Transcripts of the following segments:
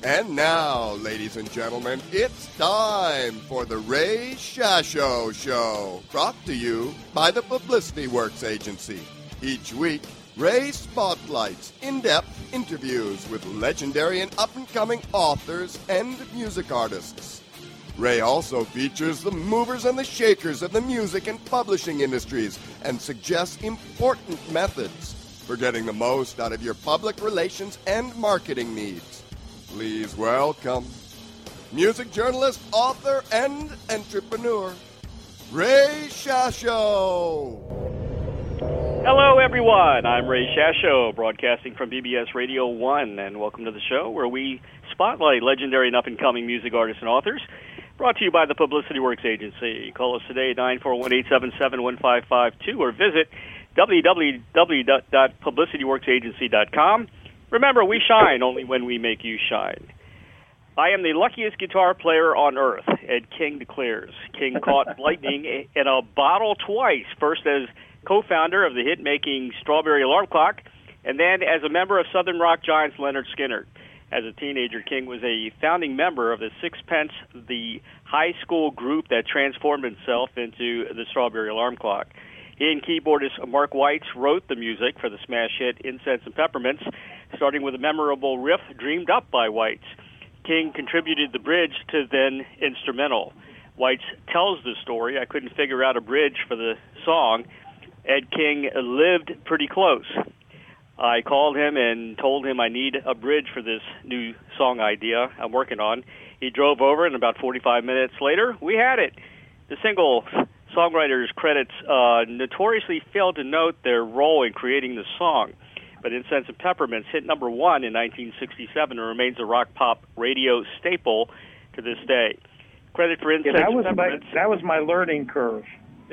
And now, ladies and gentlemen, it's time for the Ray Shasho Show, brought to you by the Publicity Works Agency. Each week, Ray spotlights in-depth interviews with legendary and up-and-coming authors and music artists. Ray also features the movers and the shakers of the music and publishing industries and suggests important methods for getting the most out of your public relations and marketing needs. Please welcome music journalist, author, and entrepreneur, Ray Shasho. Hello, everyone. I'm Ray Shasho, broadcasting from BBS Radio 1, and welcome to the show where we spotlight legendary and up-and-coming music artists and authors, brought to you by the Publicity Works Agency. Call us today at 941-877-1552 or visit www.publicityworksagency.com. Remember, we shine only when we make you shine. I am the luckiest guitar player on earth, Ed King declares. King caught lightning in a bottle twice, first as co-founder of the hit-making Strawberry Alarm Clock, and then as a member of Southern rock giants Lynyrd Skynyrd. As a teenager, King was a founding member of the Sixpence, the high school group that transformed itself into the Strawberry Alarm Clock. He and keyboardist Mark Weitz wrote the music for the smash hit Incense and Peppermints, starting with a memorable riff dreamed up by Weitz. King contributed the bridge to then instrumental. Weitz tells the story. I couldn't figure out a bridge for the song. Ed King lived pretty close. I called him and told him I need a bridge for this new song idea I'm working on. He drove over, and about 45 minutes later, we had it. The single songwriters' credits notoriously failed to note their role in creating the song, but Incense and Peppermints hit number one in 1967 and remains a rock-pop radio staple to this day. Credit for Incense and Peppermints. That was my learning curve.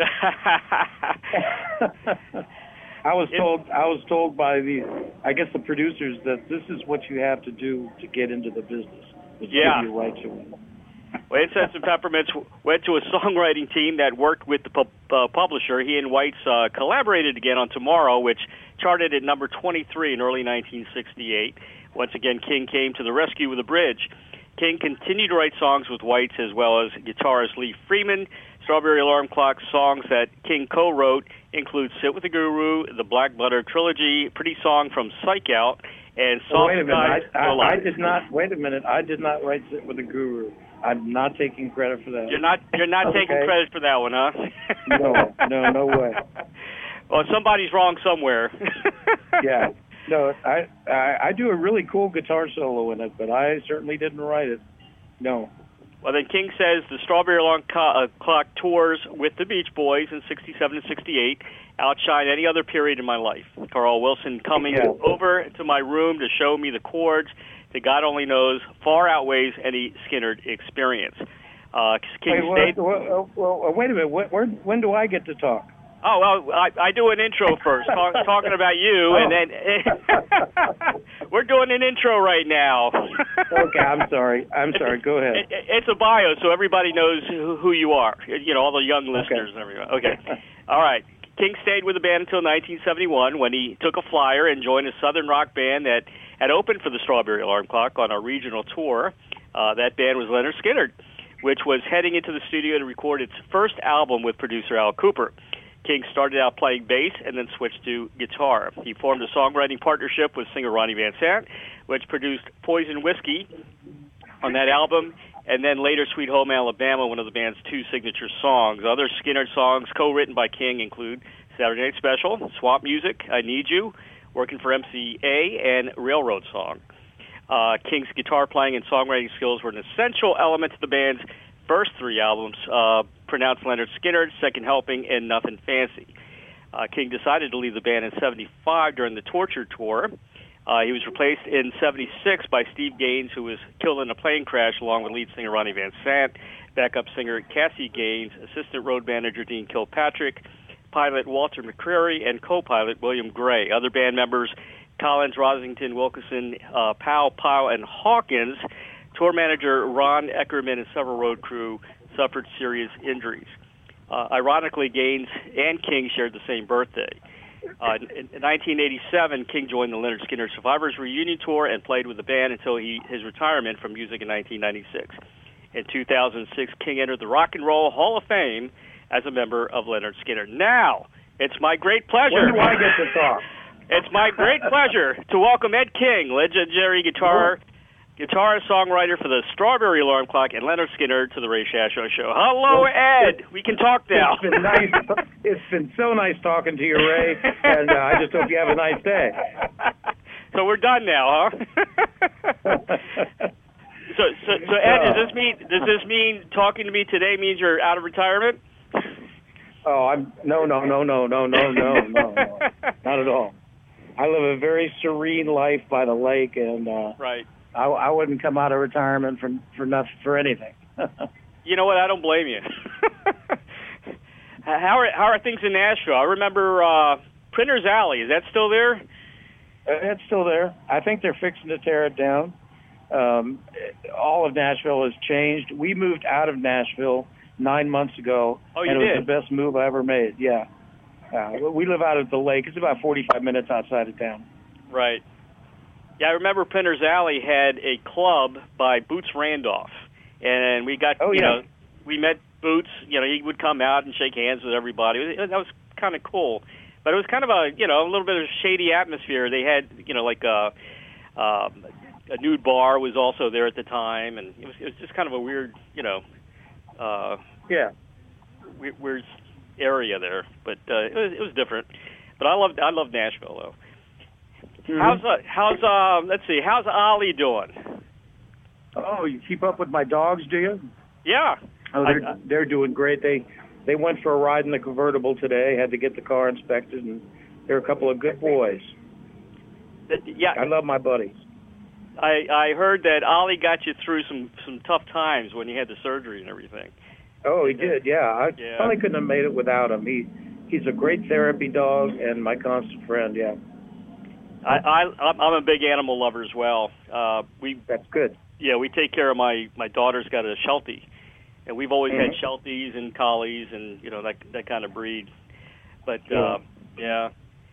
I was told by the producers that this is what you have to do to get into the business. Yeah. Give you right to it. Well, Incense and Peppermints went to a songwriting team that worked with the publisher. He and Weitz collaborated again on Tomorrow, which charted at number 23 in early 1968. Once again, King came to the rescue with a bridge. King continued to write songs with Weitz as well as guitarist Lee Freeman. Strawberry Alarm Clock songs that King co-wrote include Sit With the Guru, the Black Butter Trilogy, Pretty Song from Psych Out, and Soft Skies. Wait a minute. I did not write Sit With the Guru. I'm not taking credit for that. You're not taking credit for that one, huh? No way. Well, somebody's wrong somewhere. Yeah. No, I do a really cool guitar solo in it, but I certainly didn't write it. No. Well, then King says the Strawberry Alarm Clock tours with the Beach Boys in 67 and 68 outshine any other period in my life. Carl Wilson coming over to my room to show me the chords that God only knows far outweighs any Skynyrd experience. King wait a minute. When do I get to talk? Oh, well, I do an intro first, talking about you, and then we're doing an intro right now. Okay, I'm sorry. Go ahead. It's a bio, so everybody knows who you are. You know, all the young listeners and everyone. Okay. All right. King stayed with the band until 1971 when he took a flyer and joined a Southern rock band that had opened for the Strawberry Alarm Clock on a regional tour. That band was Lynyrd Skynyrd, which was heading into the studio to record its first album with producer Al Cooper. King started out playing bass and then switched to guitar. He formed a songwriting partnership with singer Ronnie Van Sant, which produced Poison Whiskey on that album, and then later Sweet Home Alabama, one of the band's two signature songs. Other Skynyrd songs co-written by King include Saturday Night Special, Swamp Music, I Need You, Working for MCA, and Railroad Song. King's guitar playing and songwriting skills were an essential element to the band's first three albums, pronounced Lynyrd Skynyrd, Second Helping, and Nothing Fancy. King decided to leave the band in 75 during the Torture Tour. He was replaced in 76 by Steve Gaines, who was killed in a plane crash along with lead singer Ronnie Van Sant, backup singer Cassie Gaines, assistant road manager Dean Kilpatrick, pilot Walter McCreary, and co-pilot William Gray. Other band members, Collins, Rosington, Wilkerson, Powell, and Hawkins. Tour manager Ron Eckerman and several road crew suffered serious injuries. Ironically, Gaines and King shared the same birthday. In 1987, King joined the Lynyrd Skynyrd Survivors reunion tour and played with the band until his retirement from music in 1996. In 2006, King entered the Rock and Roll Hall of Fame as a member of Lynyrd Skynyrd. Now, it's my great pleasure. When do I get to talk? It's my great pleasure to welcome Ed King, legendary guitarist, songwriter for the Strawberry Alarm Clock, and Lynyrd Skynyrd to the Ray Shasho Show. Hello, Ed. We can talk now. It's been nice. It's been so nice talking to you, Ray, and I just hope you have a nice day. So we're done now, huh? So Ed, does this mean talking to me today means you're out of retirement? Oh, no, not at all. I live a very serene life by the lake, and right. I wouldn't come out of retirement for anything. You know what? I don't blame you. How are things in Nashville? I remember Printer's Alley. Is that still there? It's still there. I think they're fixing to tear it down. All of Nashville has changed. We moved out of Nashville 9 months ago, and it was the best move I ever made. Yeah. We live out at the lake. It's about 45 minutes outside of town. Right. Yeah, I remember Printer's Alley had a club by Boots Randolph, and we got, we met Boots. You know, he would come out and shake hands with everybody. That was kind of cool. But it was kind of a little bit of a shady atmosphere. They had, like a nude bar was also there at the time, and it was just kind of a weird, weird area there. But it was different. But I love Nashville though. Mm-hmm. How's Ollie doing? Oh, you keep up with my dogs, do you? Yeah. Oh, they're doing great. They went for a ride in the convertible today. Had to get the car inspected, and they're a couple of good boys. Yeah. I love my buddies. I heard that Ollie got you through some tough times when you had the surgery and everything. Oh, he did. Yeah. I probably couldn't have made it without him. He's a great therapy dog and my constant friend. Yeah. I'm a big animal lover as well. That's good. Yeah, we take care of my daughter's got a Sheltie, and we've always had Shelties and Collies and that kind of breed. But yeah.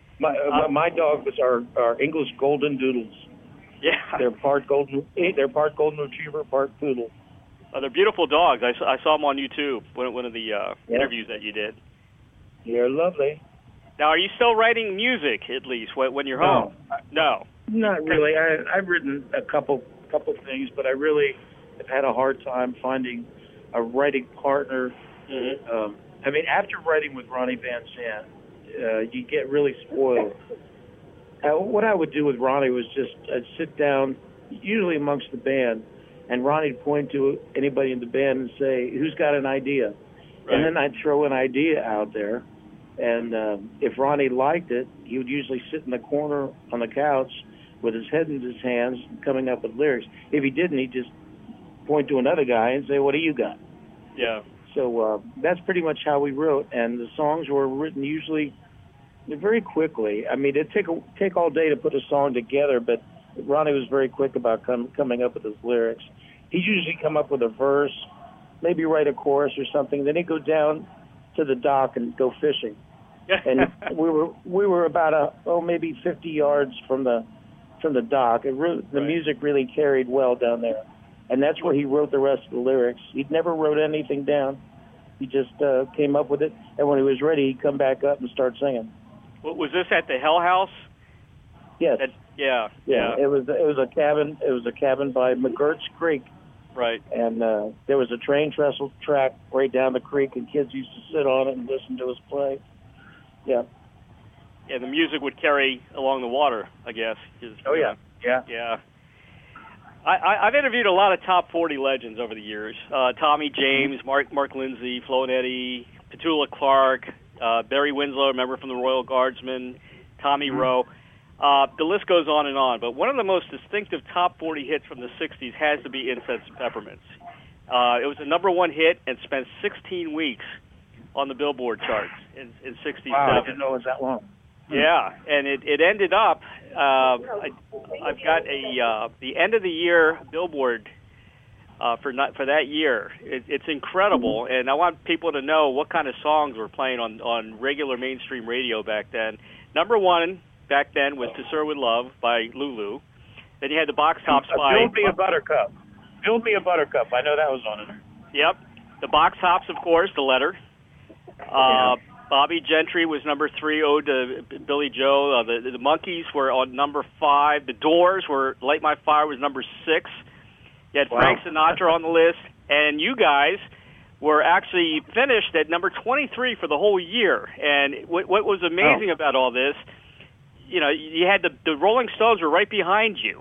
My dogs are English Golden Doodles. Yeah. They're part golden retriever, part poodle. Oh, they're beautiful dogs. I saw them on YouTube, one of the interviews that you did. They're lovely. Now, are you still writing music, at least, when you're home? No. Not really. I've written a couple things, but I really have had a hard time finding a writing partner. Mm-hmm. After writing with Ronnie Van Zant, you get really spoiled. What I would do with Ronnie was I'd sit down, usually amongst the band, and Ronnie'd point to anybody in the band and say, "Who's got an idea?" Right. And then I'd throw an idea out there. And if Ronnie liked it, he would usually sit in the corner on the couch with his head in his hands coming up with lyrics. If he didn't, he'd just point to another guy and say, "What do you got?" Yeah. So that's pretty much how we wrote. And the songs were written usually very quickly. It'd take all day to put a song together, but Ronnie was very quick about coming up with his lyrics. He'd usually come up with a verse, maybe write a chorus or something. Then he'd go down to the dock and go fishing. And we were about maybe 50 yards from the dock. The music really carried well down there, and that's where he wrote the rest of the lyrics. He never wrote anything down. He just came up with it, and when he was ready, he'd come back up and start singing. Was this at the Hell House? Yes. Yeah. It was a cabin. It was a cabin by McGurk's Creek. Right. And there was a train trestle track right down the creek, and kids used to sit on it and listen to us play. Yeah. Yeah, the music would carry along the water, I guess. Yeah. I've interviewed a lot of top 40 legends over the years. Tommy James, Mark Lindsay, Flo and Eddie, Petula Clark, Barry Winslow, remember from the Royal Guardsmen, Tommy Rowe. The list goes on and on. But one of the most distinctive top 40 hits from the 60s has to be Incense and Peppermints. It was a #1 hit and spent 16 weeks on the Billboard charts in 67. Wow, I didn't know it was that long. Yeah, and it ended up, I've got the end of the year Billboard for that year. It's incredible, and I want people to know what kind of songs were playing on regular mainstream radio back then. Number one back then was To Sir With Love by Lulu. Then you had the box tops by... Build Me a Buttercup. Build Me a Buttercup. I know that was on it. Yep. The box tops, of course, The Letter. Bobby Gentry was number 3, Ode to Billy Joe. The Monkees were on number 5. The Doors were Light My Fire was number 6. You had Frank Sinatra on the list. And you guys were actually finished at number 23 for the whole year. And what was amazing about all this, you know, you had the Rolling Stones were right behind you.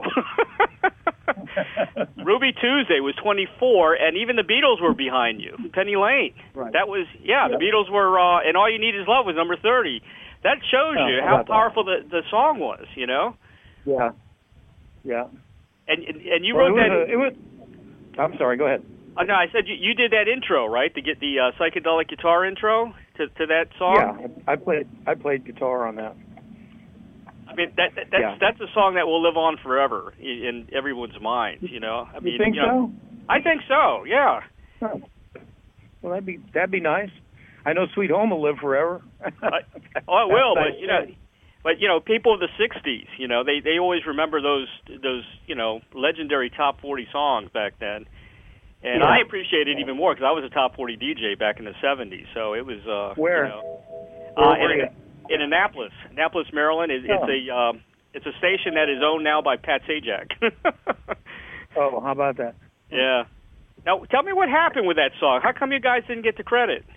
Ruby Tuesday was 24, and even the Beatles were behind you. Penny Lane. Right. That was, the Beatles were, and All You Need Is Love was number 30. That shows you how powerful the song was, you know? Yeah. Yeah. And you wrote that... I'm sorry, go ahead. No, I said you did that intro, right, to get the psychedelic guitar intro to that song? Yeah, I played guitar on that. I mean, that's a song that will live on forever in everyone's mind, you know? I mean, you think so? I think so, yeah. Huh. Well, that'd be nice. I know Sweet Home will live forever. It will, but you know, people of the 60s, you know, they always remember those you know, legendary top 40 songs back then. And I appreciate it even more because I was a top 40 DJ back in the 70s, so it was where? You know, in Annapolis, Maryland. It's a station that is owned now by Pat Sajak. Oh, how about that? Yeah. Now, tell me what happened with that song. How come you guys didn't get the credit?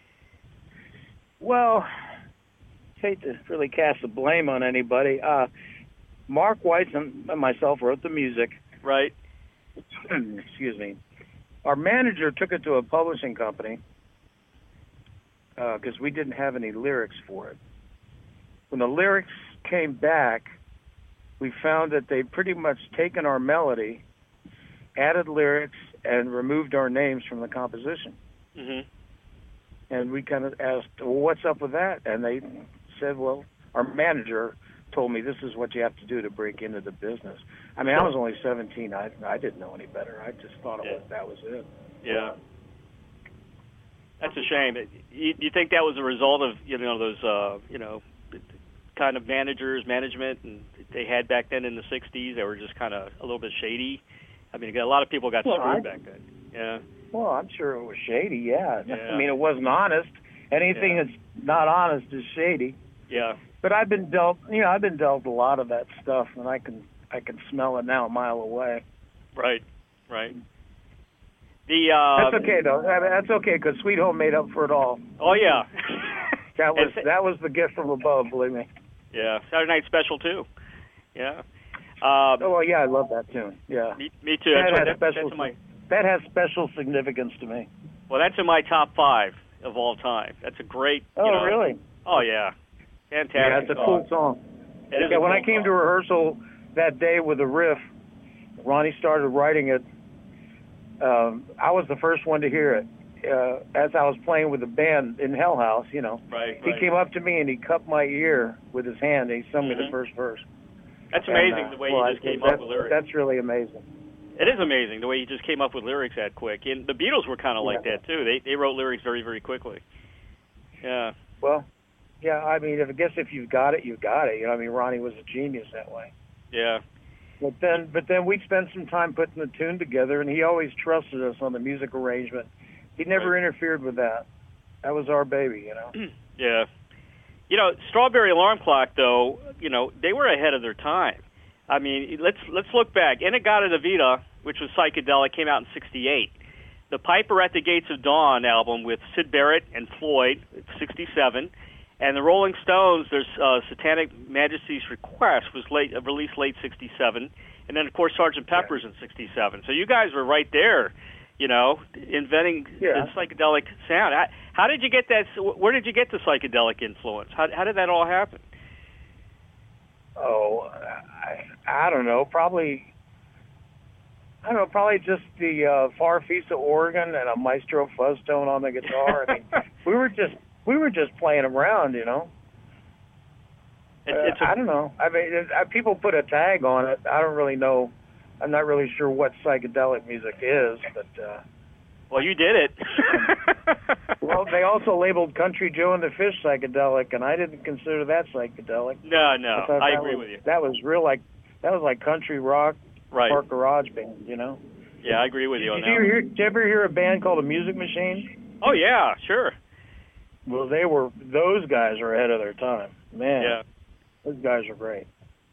Well, hate to really cast the blame on anybody. Mark Weitz and myself wrote the music. Right. Excuse me. Our manager took it to a publishing company because we didn't have any lyrics for it. When the lyrics came back, we found that they'd pretty much taken our melody, added lyrics, and removed our names from the composition. Mm-hmm. And we kind of asked, well, what's up with that? And they said, well, our manager told me this is what you have to do to break into the business. I mean, I was only 17. I didn't know any better. I just thought that was it. Yeah. That's a shame. You think that was a result of, you know, those, you know, kind of management and they had back then in the 60s? They were just kind of a little bit shady. I mean, a lot of people got screwed back then. Yeah. Well, I'm sure it was shady, yeah. I mean, it wasn't honest. Anything that's not honest is shady. Yeah. But I've been dealt a lot of that stuff, and I can smell it now a mile away. Right. That's okay though. That's okay because Sweet Home made up for it all. Oh yeah. that was the gift from above, believe me. Yeah. Saturday Night Special too. Yeah. Oh well, yeah, I love that tune. Yeah. Me too. That has special significance to me. Well, that's in my top 5 of all time. That's a great. Oh really? Oh yeah. Fantastic. Yeah, it's a cool song. When I came to rehearsal that day with the riff, Ronnie started writing it. I was the first one to hear it. As I was playing with the band in Hell House, you know. Right. He came up to me and he cupped my ear with his hand and he sung me the first verse. That's amazing the way he just came up with lyrics. That's really amazing. It is amazing the way he just came up with lyrics that quick. And the Beatles were kind of like that too. They wrote lyrics very, very quickly. Yeah. Well, yeah, I mean, I guess if you've got it, you've got it. You know, I mean, Ronnie was a genius that way. Yeah. But then we spent some time putting the tune together, and he always trusted us on the music arrangement. He never interfered with that. That was our baby, you know. Yeah. You know, Strawberry Alarm Clock, though, you know, they were ahead of their time. I mean, let's look back. In-A-Gadda-Da-Vida, which was psychedelic, came out in '68. The Piper at the Gates of Dawn album with Syd Barrett and Floyd, '67. And the Rolling Stones, there's Satanic Majesty's Request was released late '67, and then of course Sgt. Pepper's in '67. So you guys were right there, you know, inventing the psychedelic sound. How did you get that? Where did you get the psychedelic influence? How did that all happen? Oh, I don't know. Probably just the Far Fiesta organ and a Maestro Fuzztone on the guitar. I mean, we were just playing around, you know. I don't know. I mean, people put a tag on it. I don't really know. I'm not really sure what psychedelic music is, but Well, you did it. Well, they also labeled Country Joe and the Fish psychedelic, and I didn't consider that psychedelic. No, I thought agree with you. That was like country rock, Right. or garage band, you know. Yeah, I agree with you on that. Did you ever hear a band called the Music Machine? Oh yeah, sure. Well, those guys are ahead of their time, man. Yeah. Those guys are great.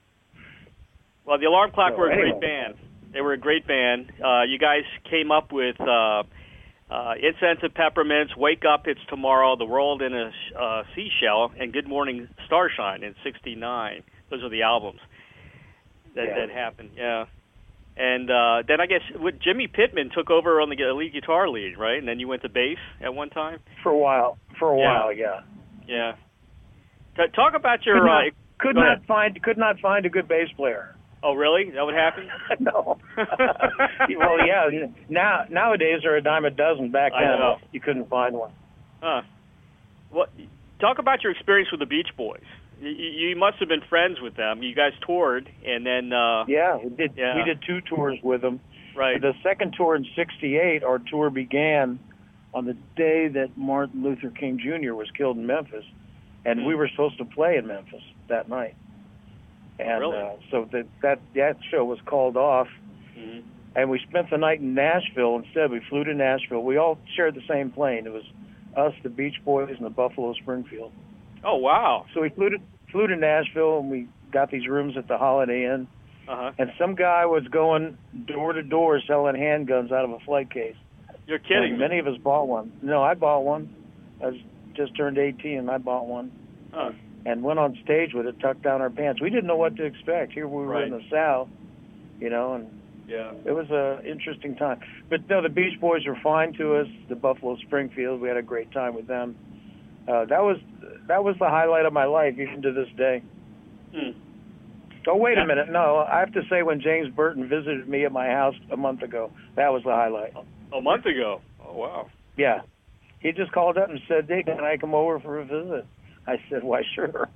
Well, the Alarm Clock were a anyway. great band. They were a great band. You guys came up with Incense and Peppermints, Wake Up, It's Tomorrow, The World in a Seashell, and Good Morning Starshine in '69. Those are the albums that happened. Yeah. And then I guess Jimmy Pittman took over on the lead guitar lead, right? And then you went to bass at one time? For a while, yeah. Yeah. Talk about your... Could not find a good bass player. Oh, really? Is that what happened? No. Well, yeah. Nowadays they're a dime a dozen. Back then, you couldn't find one. Huh. Well, talk about your experience with the Beach Boys. You must have been friends with them. You guys toured, and then... yeah, we did. Yeah. We did 2 tours with them. Right. The second tour in '68, our tour began on the day that Martin Luther King Jr. was killed in Memphis, and we were supposed to play in Memphis that night. And really? So that show was called off, and we spent the night in Nashville instead. We flew to Nashville. We all shared the same plane. It was us, the Beach Boys, and the Buffalo Springfield. Oh, wow. So we flew to Nashville, and we got these rooms at the Holiday Inn. Uh-huh. And some guy was going door to door selling handguns out of a flight case. You're kidding And me. many of us bought one. No, I bought one. I just turned 18, and I bought one. Huh. And went on stage with it, tucked down our pants. We didn't know what to expect. Here we were in the South, you know, and it was an interesting time. But no, the Beach Boys were fine to us. The Buffalo Springfield, we had a great time with them. That was the highlight of my life, even to this day. Oh, wait a minute. No, I have to say when James Burton visited me at my house a month ago, that was the highlight. A month ago? Oh, wow. Yeah. He just called up and said, "Hey, can I come over for a visit?" I said, "Why, sure."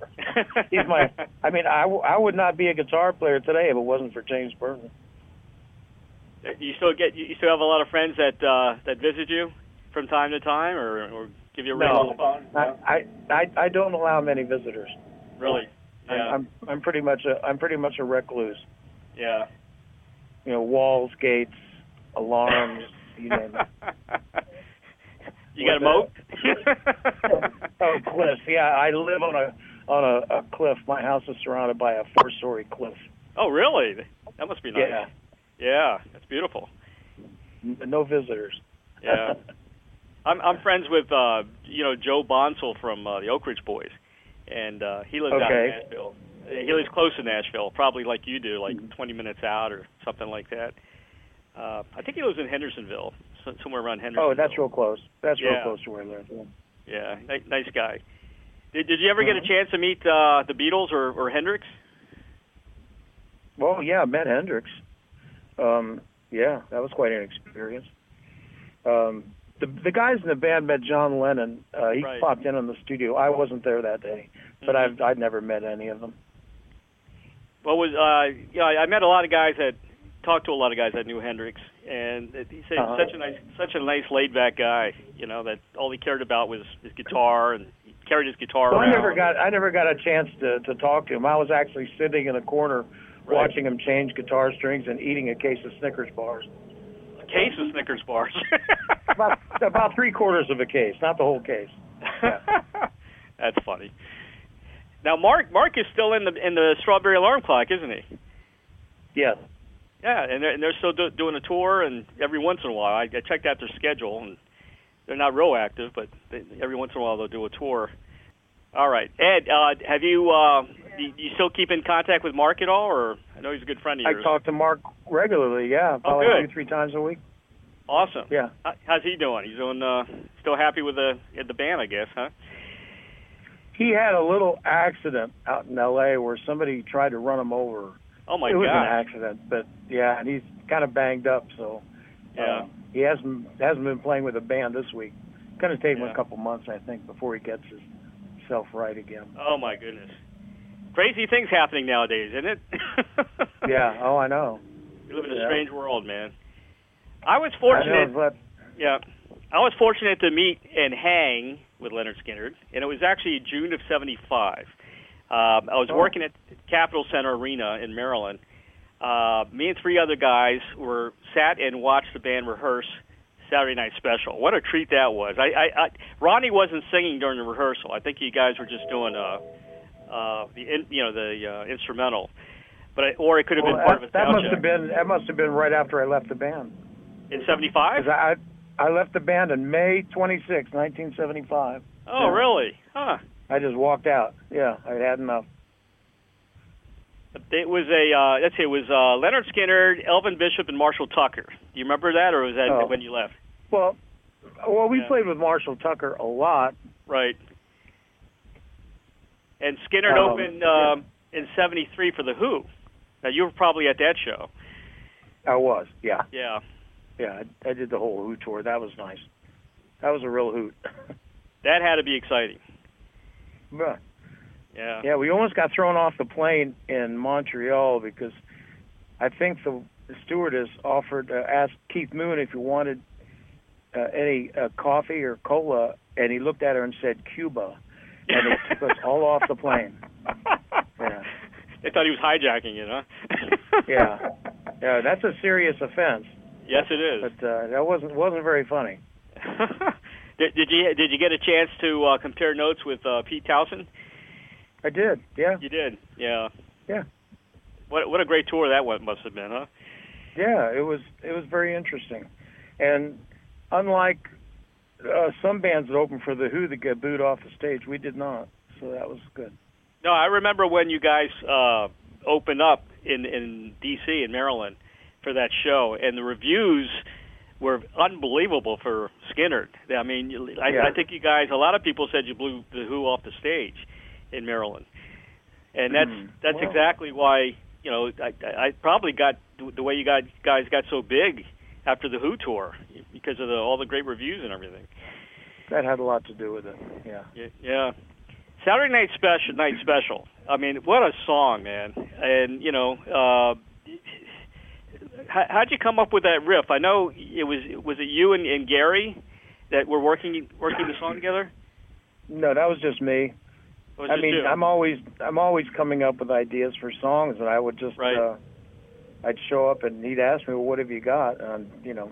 I would not be a guitar player today if it wasn't for James Burton. You still have a lot of friends that visit you from time to time, or give you a ring on the phone? I don't allow many visitors. Really? Yeah. I'm pretty much a recluse. Yeah. You know, walls, gates, alarms, you name it. You got a moat? Oh, cliff. Yeah, I live on a cliff. My house is surrounded by a 4-story cliff. Oh, really? That must be nice. Yeah. Yeah, that's beautiful. No visitors. Yeah. I'm friends with Joe Bonsall from the Oak Ridge Boys, and he lives out in Nashville. He lives close to Nashville, probably like you do, like 20 minutes out or something like that. I think he lives in Hendersonville, somewhere around Hendersonville. Oh, that's real close. That's real close to where I live. Yeah, nice guy. Did you ever get a chance to meet the Beatles or Hendrix? Well, yeah, I met Hendrix. Yeah, that was quite an experience. The guys in the band met John Lennon. He popped in the studio. I wasn't there that day, but I'd never met any of them. Well, I met a lot of guys talked to a lot of guys that knew Hendrix, and he said such a nice laid back guy. You know, that all he cared about was his guitar, and he carried his guitar around. I never got a chance to talk to him. I was actually sitting in a corner watching him change guitar strings and eating a case of Snickers bars. A case of Snickers bars. about 3/4 of a case, not the whole case. Yeah. That's funny. Now Mark is still in the Strawberry Alarm Clock, isn't he? Yes. Yeah, and they're still doing a tour, and every once in a while I checked out their schedule, and they're not real active, but every once in a while they'll do a tour. All right, Ed, have you still keep in contact with Mark at all, or I know he's a good friend of yours? I talk to Mark regularly. Yeah, probably 2-3 times a week. Awesome. Yeah. How's he doing? He's doing still happy with the band, I guess, huh? He had a little accident out in L.A. where somebody tried to run him over. Oh my God! It was an accident, but yeah, and he's kind of banged up, so he hasn't been playing with the band this week. It's going to take him a couple months, I think, before he gets himself right again. Oh my goodness! Crazy things happening nowadays, isn't it? Yeah. Oh, I know. We live in a strange world, man. I was fortunate. I know, but I was fortunate to meet and hang with Leonard Skinner, and it was actually June of '75. I was working at Capitol Center Arena in Maryland. Me and three other guys sat and watched the band rehearse Saturday Night Special. What a treat that was! Ronnie wasn't singing during the rehearsal. I think you guys were just doing the instrumental, or it could have been part of a sound check. That must have been right after I left the band. In '75? I left the band on May 26, 1975. Oh, yeah. Really? Huh. I just walked out. Yeah, I had enough. It was Leonard Skinner, Elvin Bishop, and Marshall Tucker. Do you remember that, or was that when you left? Well, we played with Marshall Tucker a lot. Right. And Skinner opened in '73 for The Who. Now, you were probably at that show. I was, yeah. Yeah. Yeah, I did the whole Who tour. That was nice. That was a real hoot. That had to be exciting. Yeah. Yeah, we almost got thrown off the plane in Montreal because I think the stewardess asked Keith Moon if he wanted any coffee or cola, and he looked at her and said Cuba, and it took us all off the plane. Yeah. They thought he was hijacking it, huh? Yeah, that's a serious offense. Yes, it is. But that wasn't very funny. Did you get a chance to compare notes with Pete Townsend? I did. Yeah. You did. Yeah. Yeah. What a great tour that one must have been, huh? Yeah, it was very interesting, and unlike some bands that opened for The Who that get booed off the stage, we did not. So that was good. No, I remember when you guys opened up in D.C. in Maryland for that show, and the reviews were unbelievable for Skinner. I mean, I think you guys, a lot of people said you blew The Who off the stage in Maryland, and that's exactly why, you know, I probably got the way you guys got so big after the Who tour because of all the great reviews and everything. That had a lot to do with it. Yeah. Saturday Night Special. I mean, what a song, man! And you know, how'd you come up with that riff? I know was it you and Gary that were working the song together? No, that was just me. I mean, you. I'm always coming up with ideas for songs, and I would just I'd show up and he'd ask me, "Well, what have you got?" And you know,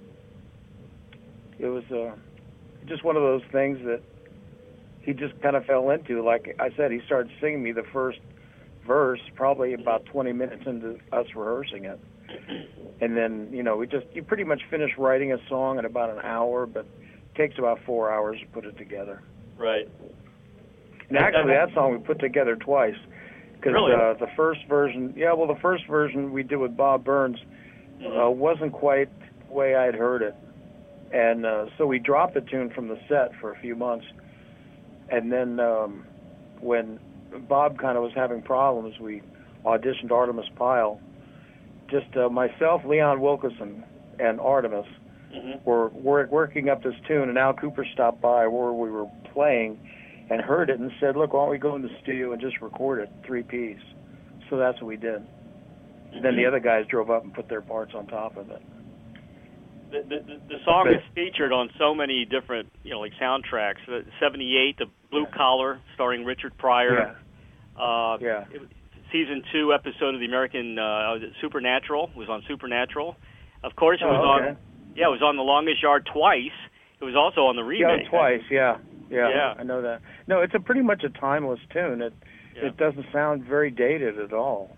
it was just one of those things that he just kind of fell into. Like I said, he started singing me the first verse probably about 20 minutes into us rehearsing it. And then, you know, you pretty much finish writing a song in about an hour, but it takes about 4 hours to put it together. Right. And actually, that song we put together twice. Because really? The first version we did with Bob Burns wasn't quite the way I had heard it. And so we dropped the tune from the set for a few months. And then when Bob kind of was having problems, we auditioned Artemis Pyle. Just myself, Leon Wilkeson, and Artemis were working up this tune, and Al Cooper stopped by where we were playing and heard it and said, "Look, why don't we go in the studio and just record it 3-piece?" So that's what we did. Then the other guys drove up and put their parts on top of it. The song is featured on so many different, you know, like soundtracks. '78, The Blue Collar, starring Richard Pryor. Yeah. Season 2 episode of the American Supernatural was on Supernatural. Of course, it was on. Yeah, it was on The Longest Yard twice. It was also on the remake. Yeah, twice. Yeah. I know that. No, it's pretty much a timeless tune. It doesn't sound very dated at all.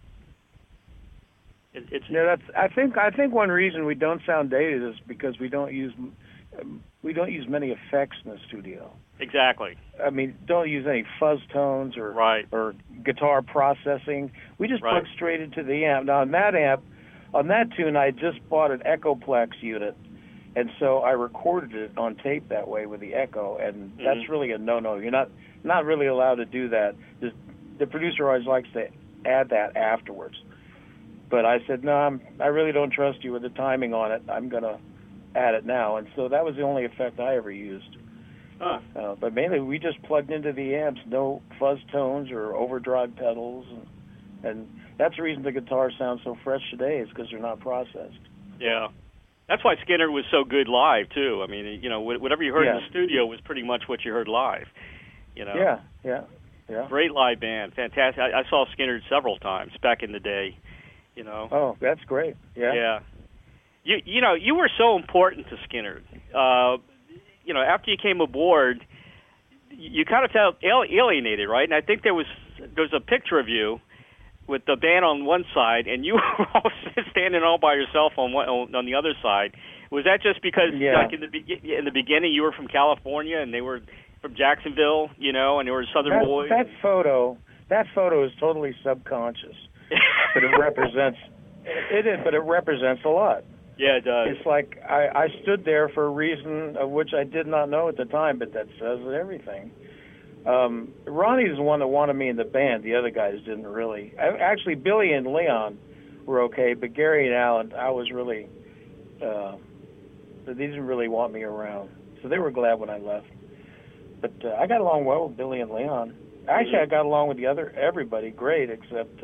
I think one reason we don't sound dated is because we don't use many effects in the studio. Exactly. I mean, don't use any fuzz tones or guitar processing. We just plug straight into the amp. Now, on that tune, I just bought an Echoplex unit, and so I recorded it on tape that way with the echo, and that's really a no-no. You're not really allowed to do that. The producer always likes to add that afterwards. But I said, no, I really don't trust you with the timing on it. I'm going to add it now. And so that was the only effect I ever used. But mainly we just plugged into the amps, no fuzz tones or overdrive pedals. And that's the reason the guitars sound so fresh today is because they're not processed. Yeah. That's why Skinner was so good live too. I mean, whatever you heard in Yeah. the studio was pretty much what you heard live. Yeah. Great live band, fantastic. I saw Skinner several times back in the day. Oh, that's great. Yeah. Yeah. You were so important to Skinner. After you came aboard, you kind of felt alienated, right? And I think there's a picture of you with the band on one side, and you were all standing all by yourself on the other side. Was that just because, like in the beginning, you were from California and they were from Jacksonville, and they were Southern boys? That photo is totally subconscious, but it represents a lot. Yeah, it does. It's like I stood there for a reason of which I did not know at the time, but that says everything. Ronnie's the one that wanted me in the band. The other guys didn't really. Actually, Billy and Leon were okay, but Gary and Alan, I was really, they didn't really want me around. So they were glad when I left. But I got along well with Billy and Leon. Actually, I got along with everybody great, except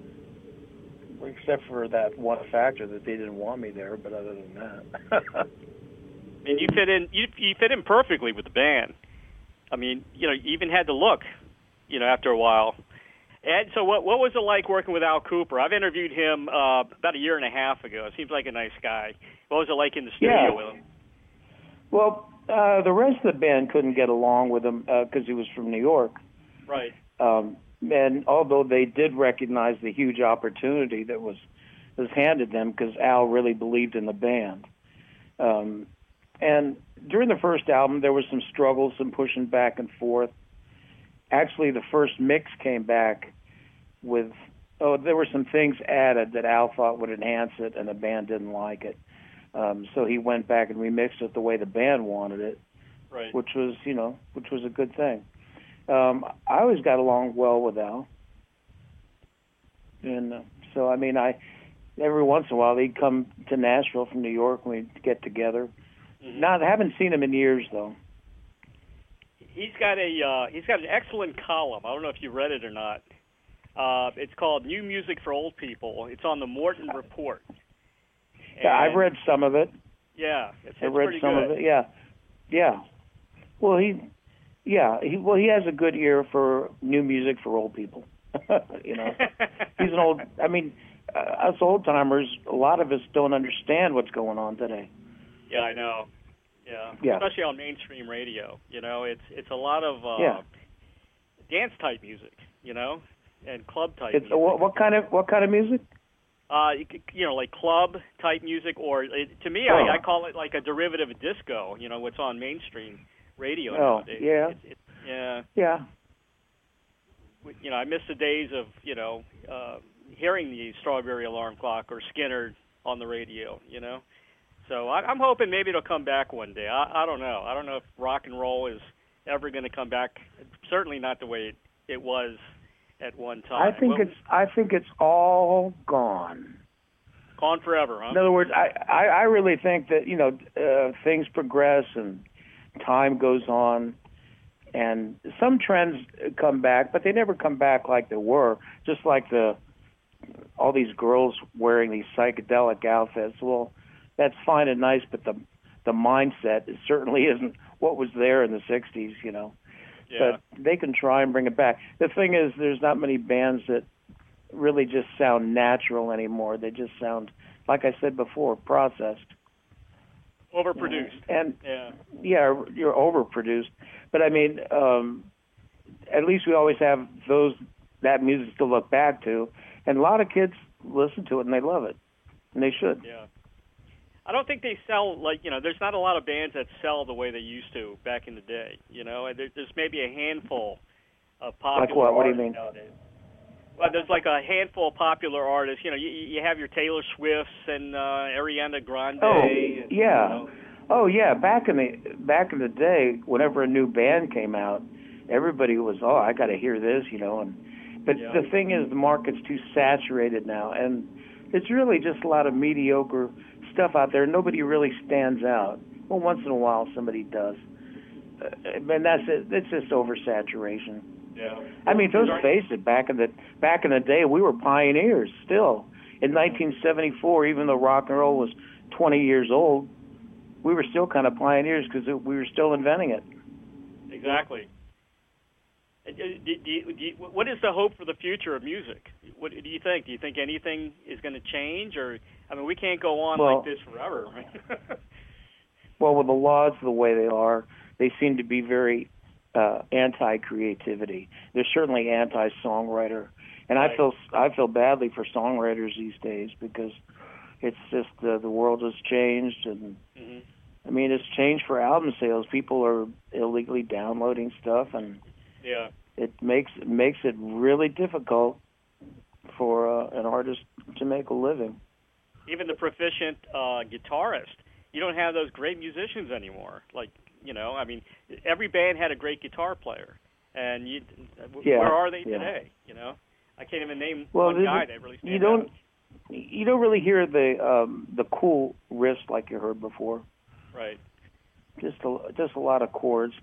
for that one factor that they didn't want me there. But other than that, and you fit in. You fit in perfectly with the band. I mean, you even had to look, after a while. Ed, so what was it like working with Al Cooper? I've interviewed him about a year and a half ago. Seems like a nice guy. What was it like in the studio with him? Well, the rest of the band couldn't get along with him because he was from New York. Right. And although they did recognize the huge opportunity that was handed them, because Al really believed in the band. And during the first album, there was some struggles, some pushing back and forth. Actually, the first mix came back with, there were some things added that Al thought would enhance it, and the band didn't like it. So he went back and remixed it the way the band wanted it, right. which was a good thing. I always got along well with Al. And so, I mean, every once in a while, he'd come to Nashville from New York and we'd get together. Mm-hmm. I haven't seen him in years, though. He's got an excellent column. I don't know if you read it or not. It's called New Music for Old People. It's on the Morton Report. Yeah, I've read some of it. Yeah, it's I've read pretty some good. of it. Yeah. Well, he has a good ear for new music for old people. He's an old. I mean, us old timers, a lot of us don't understand what's going on today. Yeah, I know. Yeah. Especially on mainstream radio. It's a lot of dance type music. And club type music. What kind of music? Like club type music, or to me, I call it like a derivative of disco. What's on mainstream radio nowadays. Yeah. I miss the days of hearing the Strawberry Alarm Clock or Skinner on the radio. So I'm hoping maybe it'll come back one day. I don't know. I don't know if rock and roll is ever going to come back. Certainly not the way it was at one time. I think it's all gone. Gone forever, huh? In other words, I really think that things progress and time goes on, and some trends come back, but they never come back like they were. Just like all these girls wearing these psychedelic outfits. Well, that's fine and nice, but the mindset certainly isn't what was there in the 60s, Yeah. But they can try and bring it back. The thing is, there's not many bands that really just sound natural anymore. They just sound, like I said before, processed. Overproduced. You're overproduced. But I mean, at least we always have that music to look back to, and a lot of kids listen to it and they love it, and they should. Yeah. I don't think they sell there's not a lot of bands that sell the way they used to back in the day. There's maybe a handful of popular. Like what? What do you mean? Nowadays. Well, there's like a handful of popular artists. You have your Taylor Swifts and Ariana Grande. Oh, yeah. Oh, yeah. Back in the day, whenever a new band came out, everybody was, I got to hear this, But the thing is, the market's too saturated now, and it's really just a lot of mediocre stuff out there. Nobody really stands out. Well, once in a while, somebody does. And that's it. It's just oversaturation. Yeah. I mean, let's face it. Back in the day, we were pioneers. Still, in 1974, even though rock and roll was 20 years old, we were still kind of pioneers because we were still inventing it. Exactly. What is the hope for the future of music? What do you think? Do you think anything is going to change, or I mean, we can't go on like this forever, right? Well, with the laws the way they are, they seem to be very anti-creativity. They're certainly anti-songwriter, and right. I feel badly for songwriters these days because it's just the world has changed, and I mean it's changed for album sales. People are illegally downloading stuff, and it makes it really difficult for an artist to make a living. Even the proficient guitarist, you don't have those great musicians anymore. Like, you know, I mean, every band had a great guitar player, and where are they today? You know, I can't even name one guy that really stands out. You don't really hear the cool riffs like you heard before. Right. Just a lot of chords.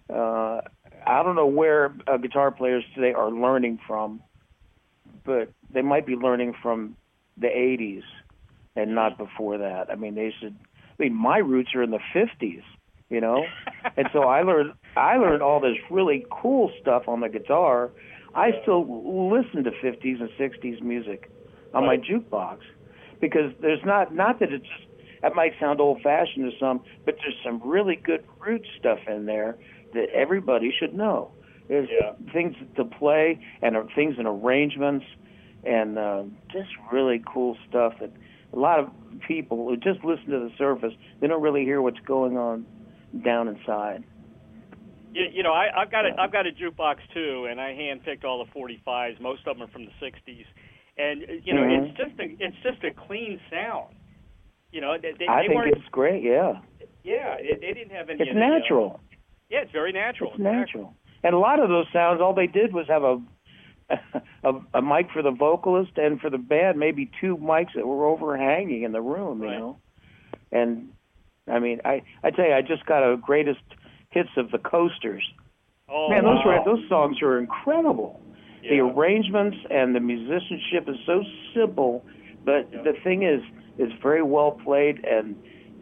I don't know where guitar players today are learning from, but they might be learning from the 80s and not before that. I mean, my roots are in the 50s, you know, and so I learned all this really cool stuff on the guitar. I still listen to 50s and 60s music on my jukebox because there's not that it's. That might sound old-fashioned to some, but there's some really good root stuff in there that everybody should know. There's things to play and things in arrangements and just really cool stuff that a lot of people who just listen to the surface, they don't really hear what's going on down inside. You know, I've got a jukebox too, and I handpicked all the 45s. Most of them are from the 60s, and you know, it's just a clean sound. You know, they I think it's great. Yeah. Yeah, they didn't have any. It's natural. Yeah, it's very natural. It's natural. And a lot of those sounds, all they did was have a mic for the vocalist and for the band, maybe two mics that were overhanging in the room, you know. And I mean, I tell you, I just got a greatest hits of the Coasters. Oh, man, those songs are incredible. Yeah. The arrangements and the musicianship is so simple, but the thing is, it's very well played, and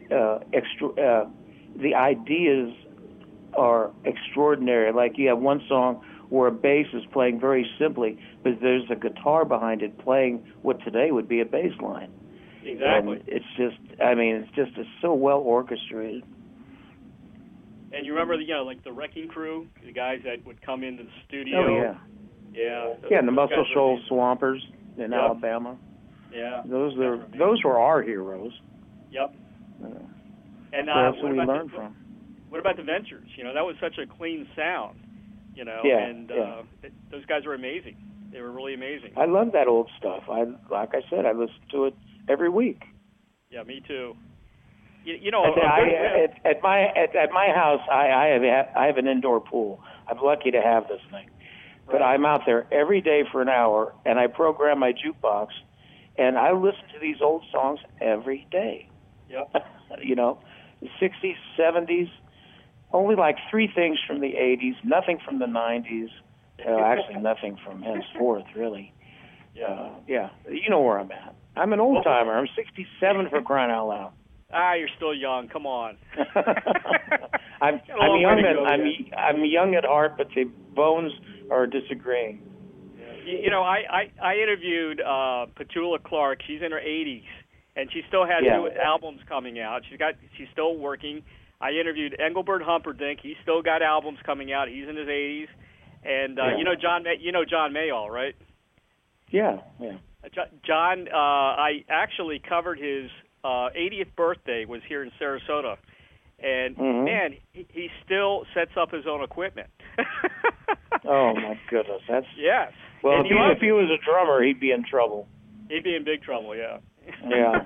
the ideas are extraordinary. Like you have one song where a bass is playing very simply, but there's a guitar behind it playing what today would be a bass line. Exactly. And it's so well orchestrated. And you remember, like the Wrecking Crew, the guys that would come into the studio. Oh yeah. Yeah. Yeah, and the Muscle Shoals Swampers in Alabama. Yeah. Those were our heroes. Yep. And that's what we learned from. What about the Ventures? You know, that was such a clean sound. You know, those guys were amazing. They were really amazing. I love that old stuff. Like I said, I listen to it every week. Yeah, me too. You know, at my house, I have an indoor pool. I'm lucky to have this thing, but I'm out there every day for an hour, and I program my jukebox, and I listen to these old songs every day. Yep. You know, the 60s, 70s, only like 3 things from the 80s, nothing from the 90s, actually nothing from henceforth, really. Yeah, you know where I'm at. I'm an old timer. I'm 67 for crying out loud. You're still young. Come on. I'm young at heart, but the bones are disagreeing. You know, I interviewed Petula Clark. She's in her 80s, and she still has new albums coming out. She's still working. I interviewed Engelbert Humperdinck. He's still got albums coming out. He's in his 80s. And you know John Mayall, right? Yeah. John, I actually covered his 80th birthday. Was here in Sarasota, and man, he still sets up his own equipment. Oh my goodness, that's yes. Well, if he was a drummer, he'd be in trouble. He'd be in big trouble, yeah. Yeah.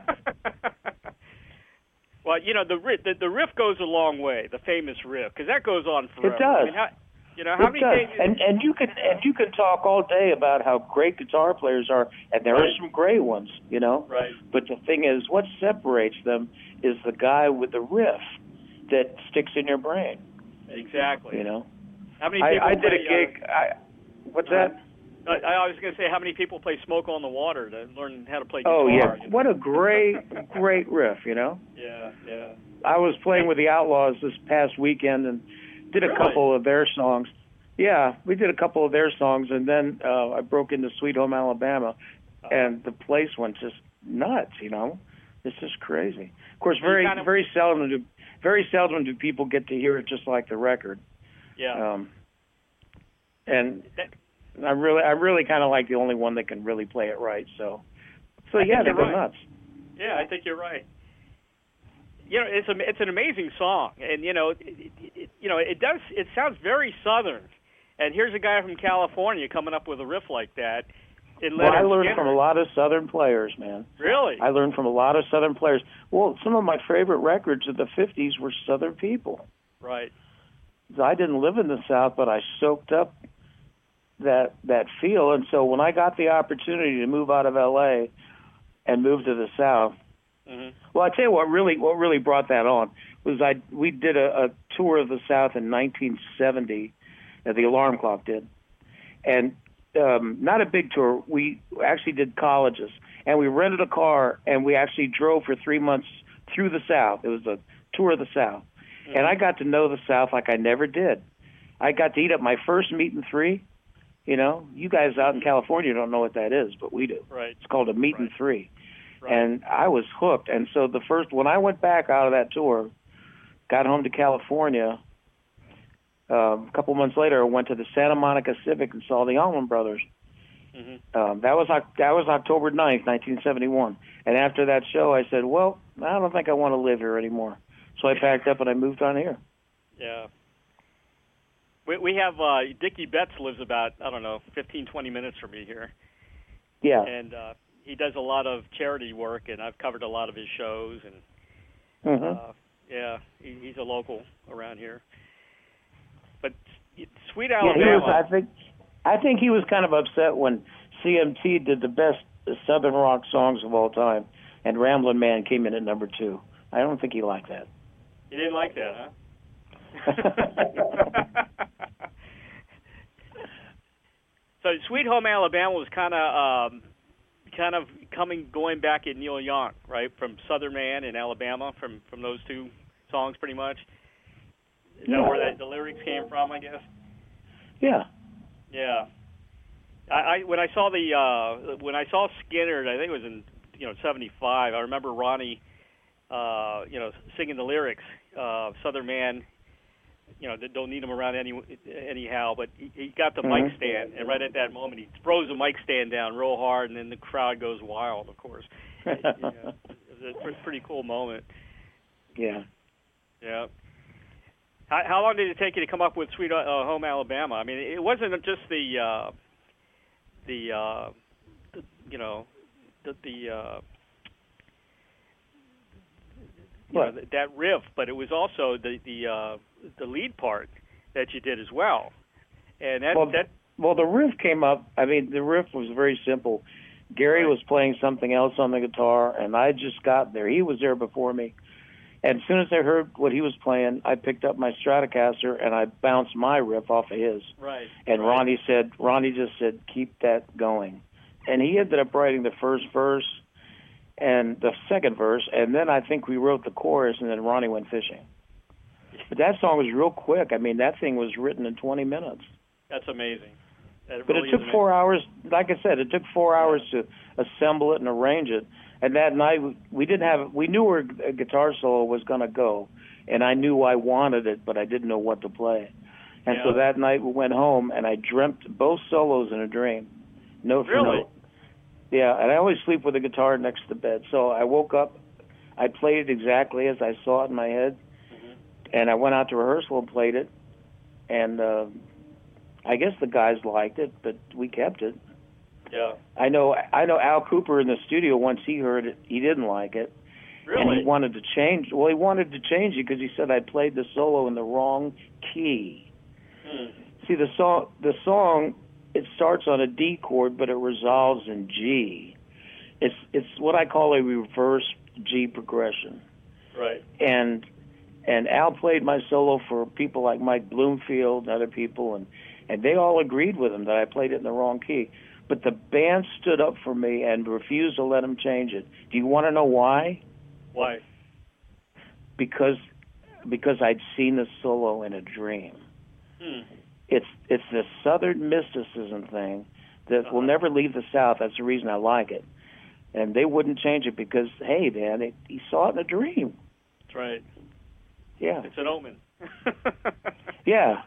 Well, you know, the riff goes a long way. The famous riff, because that goes on forever. It does. I mean, how many days? And you can talk all day about how great guitar players are, and there are some great ones, you know. Right. But the thing is, what separates them is the guy with the riff that sticks in your brain. Exactly. You know. How many people? I did a gig. What's that? I was going to say, how many people play "Smoke on the Water" to learn how to play guitar? Oh yeah, You know? what a great riff, you know. Yeah. I was playing with the Outlaws this past weekend and did a Really? couple of their songs. Yeah, we did a couple of their songs, and then I broke into Sweet Home Alabama, and the place went just nuts, you know. It's just crazy. Of course, very seldom do people get to hear it just like the record. Yeah. And I really kind of like the only one that can really play it right. So yeah, they go nuts. Yeah, I think you're right. You know, it's an amazing song, and it sounds very Southern. And here's a guy from California coming up with a riff like that. Well, I learned from a lot of Southern players, man. Really? I learned from a lot of Southern players. Well, some of my favorite records of the 50s were Southern people. Right. I didn't live in the South, but I soaked up that feel. And so when I got the opportunity to move out of L.A. and move to the South, well, I tell you what really brought that on was we did a tour of the South in 1970, the Alarm Clock did, and not a big tour. We actually did colleges, and we rented a car, and we actually drove for 3 months through the South. It was a tour of the South, and I got to know the South like I never did. I got to eat at my first meat and three. You know, you guys out in California don't know what that is, but we do. Right. It's called a meat and three. Right. And I was hooked. And so when I went back out of that tour, got home to California, a couple months later, I went to the Santa Monica Civic and saw the Allman Brothers. That was October 9th, 1971. And after that show, I said, well, I don't think I want to live here anymore. So I packed up and I moved on here. Yeah. We have Dickie Betts lives about, 15, 20 minutes from me here. Yeah. And he does a lot of charity work, and I've covered a lot of his shows. And yeah, he's a local around here. But Sweet Alabama. Yeah, I think he was kind of upset when CMT did the best Southern rock songs of all time, and Ramblin' Man came in at number 2. I don't think he liked that. You didn't like that, huh? So Sweet Home Alabama was kind of going back at Neil Young, right, from Southern Man in Alabama, from those two songs, pretty much. Is that where the lyrics came from? I guess. Yeah. Yeah. When I saw Skinner, I think it was in '75. I remember Ronnie, singing the lyrics, Southern Man. That don't need him around anyhow, but he got the mic stand, and right at that moment he throws the mic stand down real hard, and then the crowd goes wild, of course. It was a pretty cool moment. Yeah. Yeah. How long did it take you to come up with Sweet Home Alabama? I mean, it wasn't just that riff, but it was also the lead part that you did as well. And the riff came up. I mean, the riff was very simple. Gary was playing something else on the guitar, and I just got there. He was there before me. And as soon as I heard what he was playing, I picked up my Stratocaster and I bounced my riff off of his. Right. And Ronnie just said, keep that going. And he ended up writing the first verse and the second verse, and then I think we wrote the chorus, and then Ronnie went fishing. But that song was real quick. I mean, that thing was written in 20 minutes. That's amazing. It took 4 hours. Like I said, it took 4 hours to assemble it and arrange it. And that night, we knew where a guitar solo was going to go, and I knew I wanted it, but I didn't know what to play. And so that night we went home, and I dreamt both solos in a dream, note for note. Yeah, and I always sleep with a guitar next to the bed. So I woke up, I played it exactly as I saw it in my head, and I went out to rehearsal and played it, and I guess the guys liked it, but we kept it. Yeah. I know Al Cooper in the studio, once he heard it, he didn't like it. Really? And he wanted to change. Well, he wanted to change it because he said I played the solo in the wrong key. See, the song, it starts on a D chord, but it resolves in G. It's what I call a reverse G progression. Right. And Al played my solo for people like Mike Bloomfield and other people, and and they all agreed with him that I played it in the wrong key. But the band stood up for me and refused to let him change it. Do you want to know why? Why? Because I'd seen the solo in a dream. It's this Southern mysticism thing that will never leave the South. That's the reason I like it. And they wouldn't change it because, hey, man, he saw it in a dream. That's right. Yeah. It's an omen. Yeah.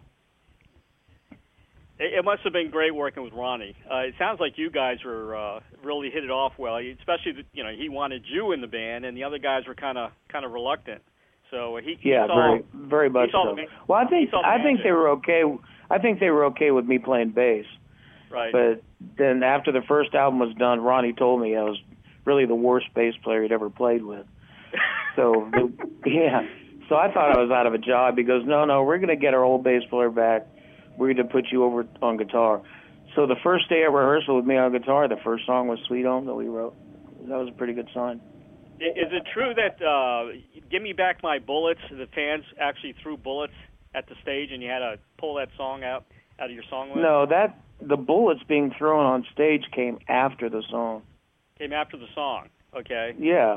It must have been great working with Ronnie. It sounds like you guys were really hit it off well. Especially, he wanted you in the band, and the other guys were kind of reluctant. So he saw, very much so. Well, I think they were okay. I think they were okay with me playing bass. Right. But then after the first album was done, Ronnie told me I was really the worst bass player he'd ever played with. So So I thought I was out of a job. He goes, no, we're going to get our old bass player back. We're going to put you over on guitar. So the first day of rehearsal with me on guitar, the first song was Sweet Home that we wrote. That was a pretty good sign. Is it true that Give Me Back My Bullets, the fans actually threw bullets at the stage and you had to pull that song out of your song list? No, the bullets being thrown on stage came after the song. Came after the song, okay. Yeah.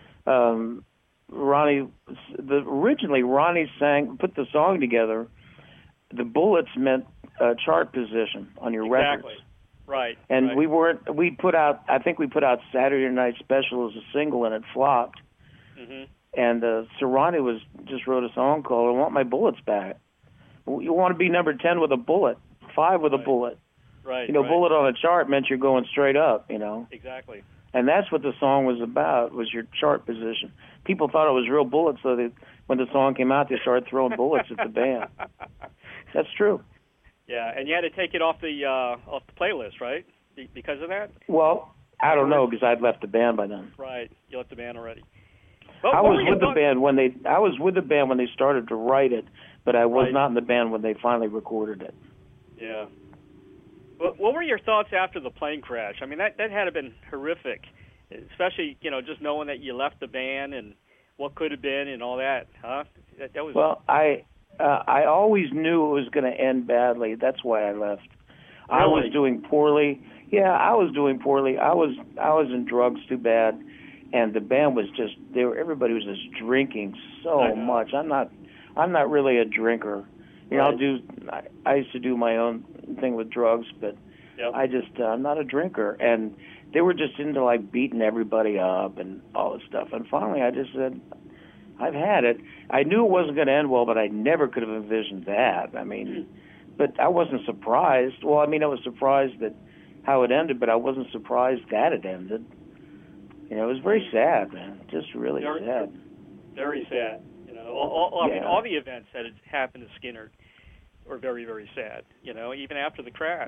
Originally Ronnie put the song together. The bullets meant chart position on your records. Right. And right. I think we put out Saturday Night Special as a single and it flopped. Mm-hmm. And so Ronnie just wrote a song called I Want My Bullets Back. You want to be number 10 with a bullet, 5 with a bullet. Right. Bullet on a chart meant you're going straight up, Exactly. And that's what the song was about, was your chart position. People thought it was real bullets, so when the song came out, they started throwing bullets at the band. That's true. Yeah, and you had to take it off the playlist, right? Because of that? Well, I don't know, because I'd left the band by then. Right, you left the band already. I was with the band when they started to write it, but I was not in the band when they finally recorded it. Yeah. What were your thoughts after the plane crash? I mean, that had to have been horrific, especially, just knowing that you left the band and what could have been and all that, huh? That was... Well, I always knew it was going to end badly. That's why I left. Really? I was doing poorly. Yeah, I was doing poorly. I was in drugs too bad, and the band was just everybody was just drinking so much. I'm not really a drinker. I used to do my own thing with drugs, but I'm not a drinker. And they were just into like beating everybody up and all this stuff. And finally, I just said, I've had it. I knew it wasn't going to end well, but I never could have envisioned that. I mean, but I wasn't surprised. Well, I was surprised that how it ended, but I wasn't surprised that it ended. It was very sad, man. Just really sad. Very sad. I mean, all the events that had happened to Skinner were very, very sad. Even after the crash.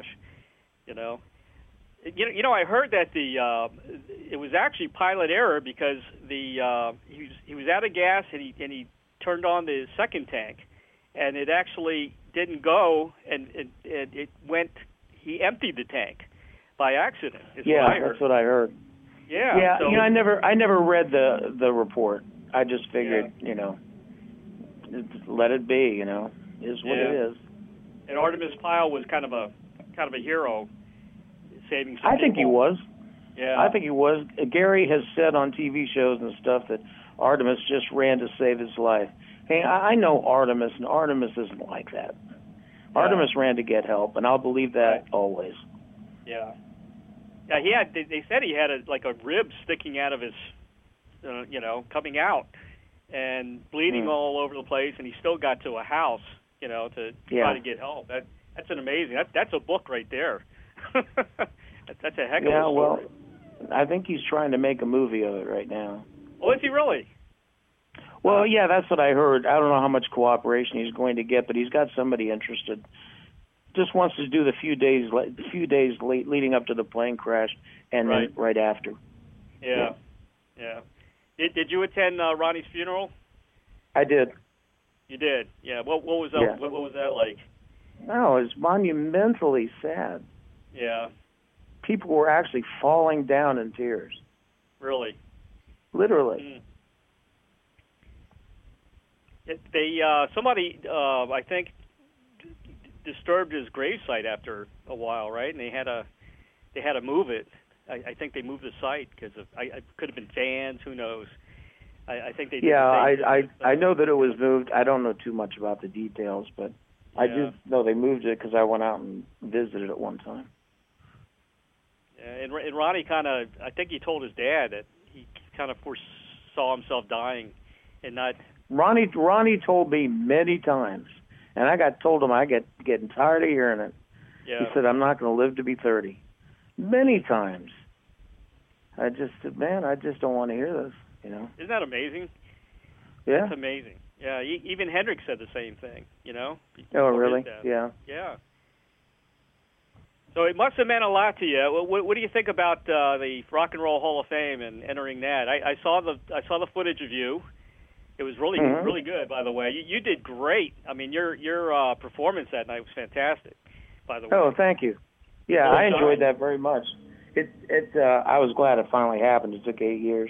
I heard that it was actually pilot error because he was out of gas and he turned on the second tank, and it actually didn't go, and it went. He emptied the tank by accident. That's what I heard. Yeah. Yeah. So, I never read the report. I just figured, let it be. Is what it is. And Artemis Pyle was kind of a hero, saving some I think people. he was. Yeah. I think he was. Gary has said on TV shows and stuff that Artemis just ran to save his life. Hey, I know Artemis, and Artemis isn't like that. Yeah. Artemis ran to get help, and I'll believe that always. Yeah. Yeah, they said he had a rib sticking out of his, coming out, and bleeding all over the place, and he still got to a house, to try to get help. That's an amazing. That's a book right there. That's a heck of a story. Well, I think he's trying to make a movie of it right now. Oh, is he really? Well, yeah, that's what I heard. I don't know how much cooperation he's going to get, but he's got somebody interested. Just wants to do the few days leading up to the plane crash, and then right after. Yeah. Did you attend Ronnie's funeral? I did. You did. Yeah. What was that? Yeah. What was that like? No, it's monumentally sad. Yeah. People were actually falling down in tears. Really? Literally. Somebody, I think, disturbed his gravesite after a while, right? And they had to move it. I think they moved the site because I could have been fans. Who knows? I think they did. Yeah, I know that it was moved. I don't know too much about the details, but I do know they moved it because I went out and visited it one time. Yeah, and Ronnie kind of, I think he told his dad that he kind of foresaw himself dying, and not. Ronnie told me many times, and I told him I getting tired of hearing it. Yeah. He said, "I'm not going to live to be 30." Many times. I just don't want to hear this. You know. Isn't that amazing? Yeah. That's amazing. Yeah. Even Hendrix said the same thing. You know. Oh, really? Yeah. Yeah. So it must have meant a lot to you. What do you think about the Rock and Roll Hall of Fame and entering that? I saw the footage of you. It was really really good, by the way. You did great. I mean, your performance that night was fantastic. By the way. Oh, thank you. Yeah, I enjoyed that very much. I was glad it finally happened. It took 8 years.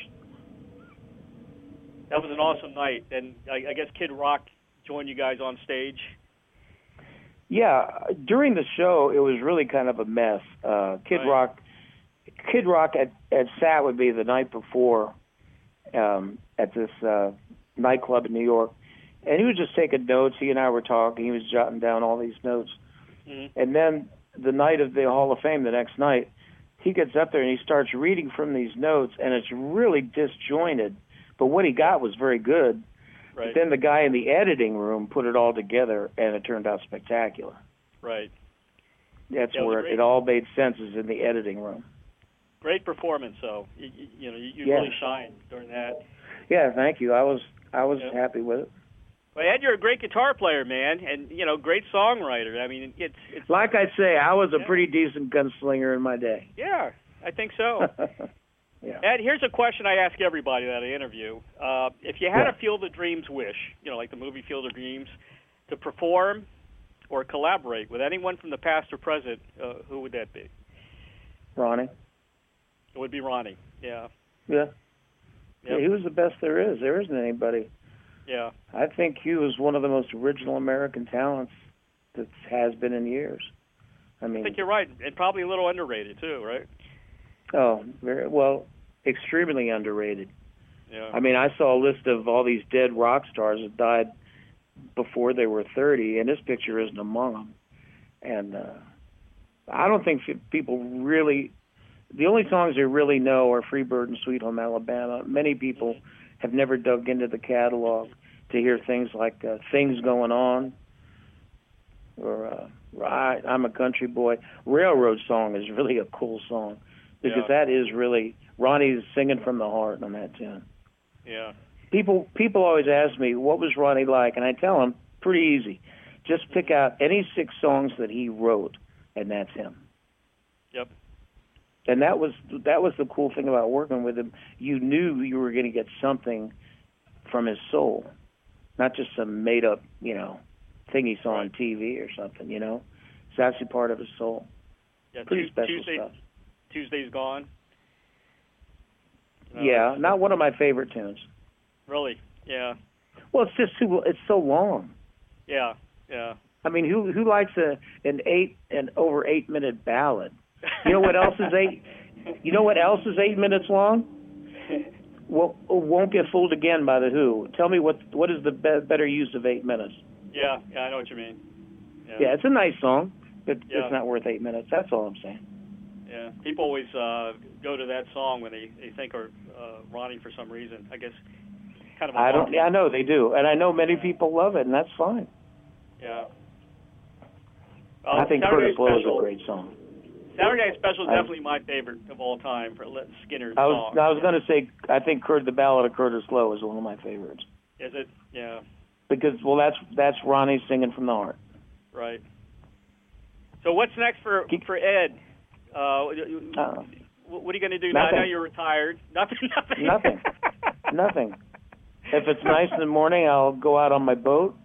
That was an awesome night, and I guess Kid Rock joined you guys on stage. Yeah, during the show, it was really kind of a mess. Kid Rock at Sat would be the night before at this nightclub in New York, and he was just taking notes. He and I were talking. He was jotting down all these notes, and then the night of the Hall of Fame, the next night, he gets up there and he starts reading from these notes, and it's really disjointed. But what he got was very good. Right. But then the guy in the editing room put it all together, and it turned out spectacular. Right. That's where it all made sense, is in the editing room. Great performance, though. You really shined during that. Yeah, thank you. I was happy with it. Well, Ed, you're a great guitar player, man, and great songwriter. I mean, it's like I say, I was a pretty decent gunslinger in my day. Yeah, I think so. Yeah. Ed, here's a question I ask everybody that I interview. If you had a Field of Dreams wish, like the movie Field of Dreams, to perform or collaborate with anyone from the past or present, who would that be? Ronnie. It would be Ronnie, yeah. Yeah. Yep. Yeah, he was the best there is. There isn't anybody. Yeah. I think he was one of the most original American talents that has been in years. I think you're right, and probably a little underrated, too, right? Oh, very well, extremely underrated. Yeah. I mean, I saw a list of all these dead rock stars that died before they were 30, and this picture isn't among them. And I don't think people really – the only songs they really know are Freebird and Sweet Home Alabama. Many people have never dug into the catalog to hear things like Things Going On or I'm a Country Boy. Railroad Song is really a cool song. Because that is really Ronnie's singing from the heart on that tune. Yeah. People always ask me, what was Ronnie like? And I tell them, pretty easy. Just pick out any 6 songs that he wrote, and that's him. Yep. And that was the cool thing about working with him. You knew you were going to get something from his soul, not just some made-up, thing he saw on TV or something, It's actually part of his soul. Yeah, pretty special stuff. Tuesday's Gone. Not one of my favorite tunes. Really? Yeah. Well, it's just it's so long. Yeah, yeah. I mean, who likes an over 8 minute ballad? You know what else is 8 minutes long? Well, Won't Get Fooled Again by The Who. Tell me what is the better use of 8 minutes? Yeah, I know what you mean. Yeah, it's a nice song, but it's not worth 8 minutes. That's all I'm saying. Yeah, people always go to that song when they think of Ronnie for some reason. I guess kind of. I know they do, and I know many people love it, and that's fine. Yeah. I think Curtis Lowe is a great song. Saturday Night Special is definitely my favorite of all time for Skinner's song. I was going to say I think the Ballad of Curtis Lowe is one of my favorites. Is it? Yeah. Because that's Ronnie singing from the heart. Right. So what's next for Ed? What are you going to do now? Now you're retired. Nothing. Nothing. If it's nice in the morning, I'll go out on my boat.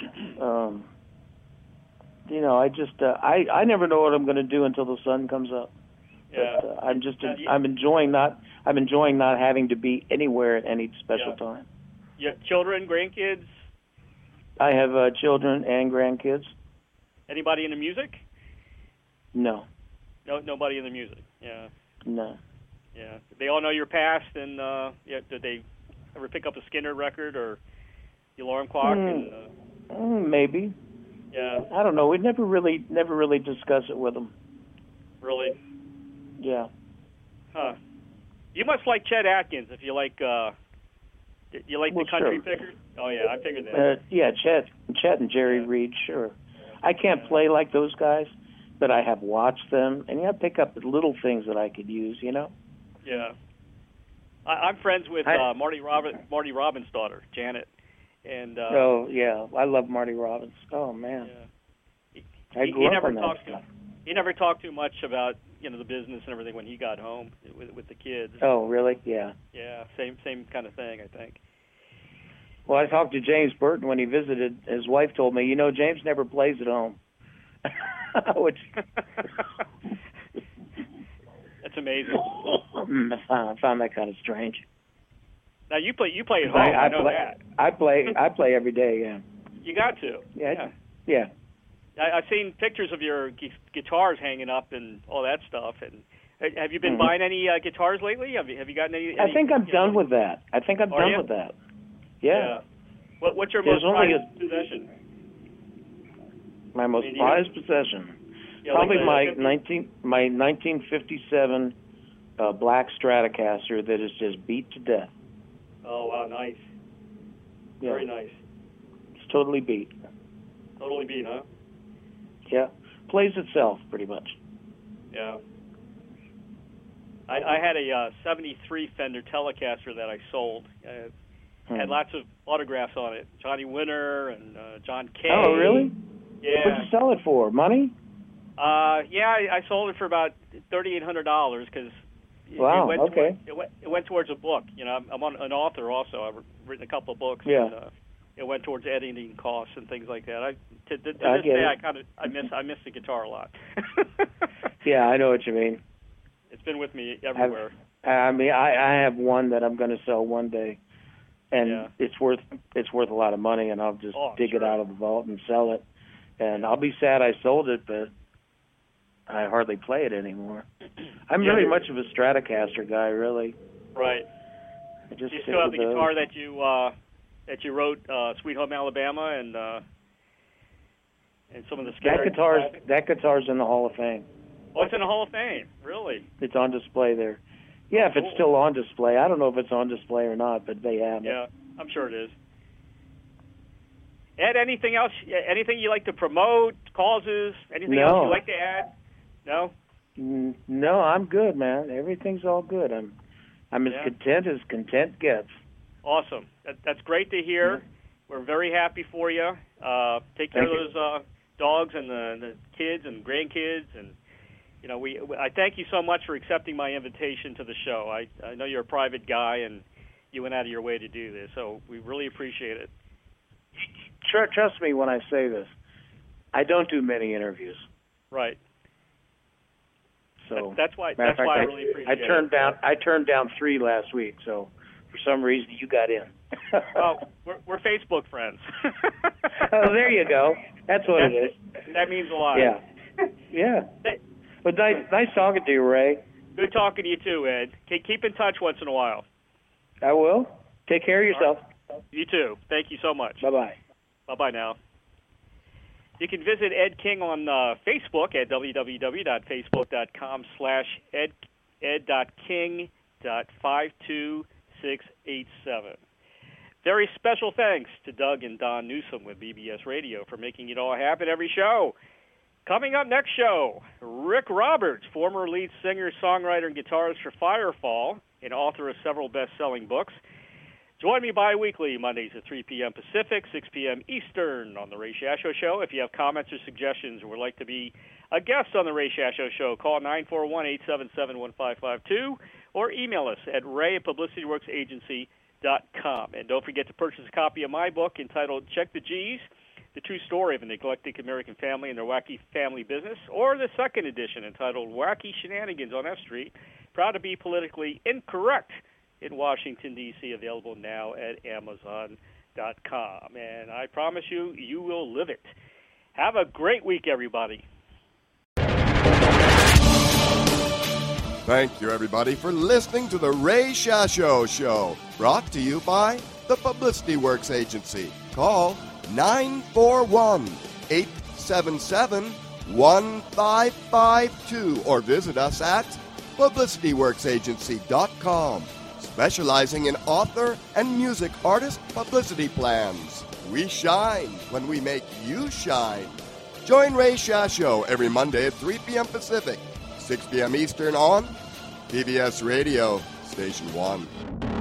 I never know what I'm going to do until the sun comes up. Yeah. But, I'm enjoying not having to be anywhere at any special time. You have children, grandkids? I have children and grandkids. Anybody in the music? No. No, nobody in the music. Yeah. No. Yeah. They all know your past, and did they ever pick up a Skinner record or the alarm clock? Maybe. Yeah. I don't know. We never really discuss it with them. Really? Yeah. Huh. You must like Chet Atkins if you like. You like the country pickers? Oh yeah, I figured that. Yeah, Chet and Jerry Reed, sure. I can't play like those guys, but I have watched them, and I pick up the little things that I could use, you know. Yeah. I'm friends with Marty Robbins' daughter, Janet, and. Oh yeah, I love Marty Robbins. Oh man. Yeah. I grew up on that stuff. He never talked too much about the business and everything when he got home with the kids. Oh really? Yeah. Yeah, same kind of thing, I think. Well, I talked to James Burton when he visited. His wife told me, James never plays at home. Which that's amazing. I found that kind of strange. Now you play at home. I know that. I play every day. Yeah. You got to. Yeah. I've seen pictures of your guitars hanging up and all that stuff. And have you been buying any guitars lately? Have you gotten any? I think I'm done with that. With that. Yeah. What's your most prized possession? My most prized possession, probably my 1957 black Stratocaster that is just beat to death. Oh wow, nice. Yeah. Very nice. It's totally beat. Totally beat, huh? Yeah, plays itself pretty much. Yeah. I had a 73 Fender Telecaster that I sold. Had lots of autographs on it. Johnny Winter and John Kay. Oh, really? Yeah. What'd you sell it for? Money? I sold it for about $3,800 because wow. It went towards a book. I'm an author also. I've written a couple of books. Yeah. And, it went towards editing costs and things like that. To this day, I miss the guitar a lot. Yeah, I know what you mean. It's been with me everywhere. I have one that I'm going to sell one day, and it's worth a lot of money, and I'll just dig it out of the vault and sell it. And I'll be sad I sold it, but I hardly play it anymore. I'm very much of a Stratocaster guy, really. Right. Do you still have the guitar that you wrote, Sweet Home Alabama, and some of the Skinner? That guitar's in the Hall of Fame. Oh, it's in the Hall of Fame, really? It's on display there. Yeah, if it's still on display. I don't know if it's on display or not, but they have it. Yeah, I'm sure it is. Ed, anything else? Anything you like to promote? Causes? Anything else you like to add? No? No, I'm good, man. Everything's all good. I'm as content gets. Awesome. That's great to hear. Yeah. We're very happy for you. Take care of those dogs and the kids and grandkids, and I thank you so much for accepting my invitation to the show. I know you're a private guy, and you went out of your way to do this, so we really appreciate it. Trust me when I say this. I don't do many interviews. Right. So that's why I really appreciate it. I turned down 3 last week, so for some reason you got in. Well, we're Facebook friends. Oh, there you go. That's what it is. That means a lot. Yeah. Yeah. But nice talking to you, Ray. Good talking to you too, Ed. Keep in touch once in a while. I will. Take care of yourself. Right. You too. Thank you so much. Bye-bye. Bye-bye now. You can visit Ed King on Facebook at www.facebook.com/ed.king.52687. Very special thanks to Doug and Don Newsom with BBS Radio for making it all happen every show. Coming up next show, Rick Roberts, former lead singer, songwriter, and guitarist for Firefall, and author of several best-selling books. Join me bi-weekly, Mondays at 3 p.m. Pacific, 6 p.m. Eastern on The Ray Shasho Show. If you have comments or suggestions or would like to be a guest on The Ray Shasho Show, call 941-877-1552 or email us at ray@publicityworksagency.com. And don't forget to purchase a copy of my book entitled Check the G's, The True Story of an Eclectic American Family and Their Wacky Family Business, or the second edition entitled Wacky Shenanigans on F Street, Proud to be Politically Incorrect in Washington, D.C., available now at Amazon.com. And I promise you, you will live it. Have a great week, everybody. Thank you, everybody, for listening to the Ray Shasho Show, brought to you by the Publicity Works Agency. Call 941-877-1552 or visit us at publicityworksagency.com, specializing in author and music artist publicity plans. We shine when we make you shine. Join Ray Shasho every Monday at 3 p.m. Pacific, 6 p.m. Eastern on PBS Radio, Station 1.